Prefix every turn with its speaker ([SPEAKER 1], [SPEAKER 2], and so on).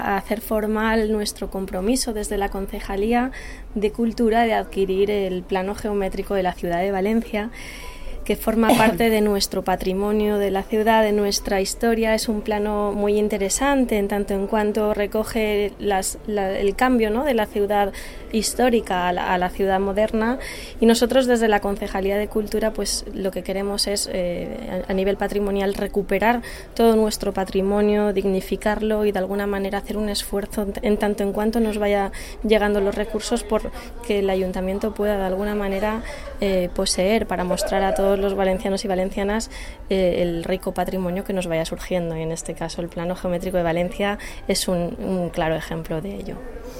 [SPEAKER 1] hacer formal nuestro compromiso desde la Concejalía de Cultura de adquirir el plano geométrico de la ciudad de Valencia, que forma parte de nuestro patrimonio de la ciudad, de nuestra historia. Es un plano muy interesante en tanto en cuanto recoge el cambio, ¿no?, de la ciudad histórica a la ciudad moderna, y nosotros desde la Concejalía de Cultura pues lo que queremos es a nivel patrimonial recuperar todo nuestro patrimonio, dignificarlo y de alguna manera hacer un esfuerzo en tanto en cuanto nos vaya llegando los recursos por que el ayuntamiento pueda de alguna manera poseer para mostrar a todos los valencianos y valencianas el rico patrimonio que nos vaya surgiendo, y en este caso el plano geométrico de Valencia es un claro ejemplo de ello.